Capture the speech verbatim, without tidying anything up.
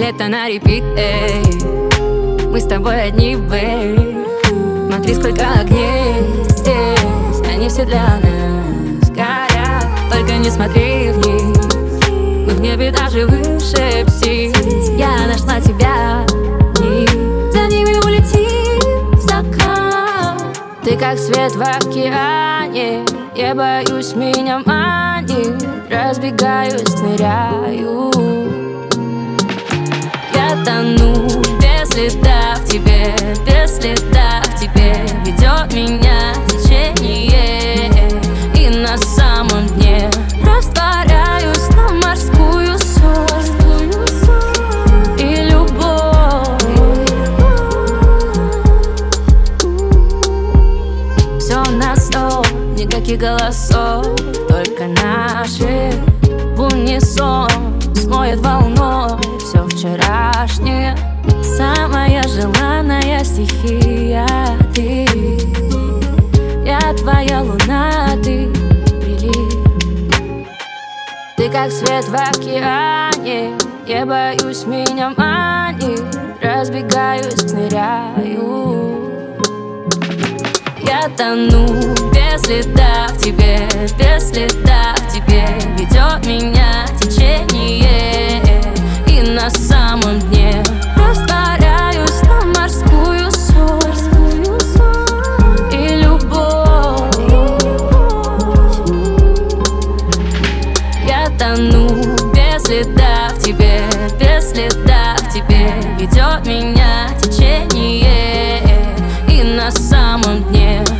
Лето на репит, эй. Мы с тобой одни, бэй. Смотри, сколько огней здесь, они все для нас горят. Только не смотри вниз, мы в небе даже выше птиц. Я нашла тебя, и за ними улетим в закат. Ты как свет в океане, я боюсь, меня манит. Разбегаюсь, ныряю, я тону без следа в тебе, без следа в тебе. Ведет меня течение, и на самом дне растворяюсь на морскую соль и любовь. Все на сто, никаких голосов, только наши в унисон смоет волной все вчерашнее. Самая желанная стихия ты, я твоя луна, ты прилив. Ты как свет в океане, я боюсь, меня манит. Разбегаюсь, ныряю, я тону без следа в тебе, без следа в тебе. Ведет меня течение, и на самом дне растворяюсь на морскую соль и любовь. Я тону без следа в тебе, без следа в тебе. Ведет меня течение, и на самом дне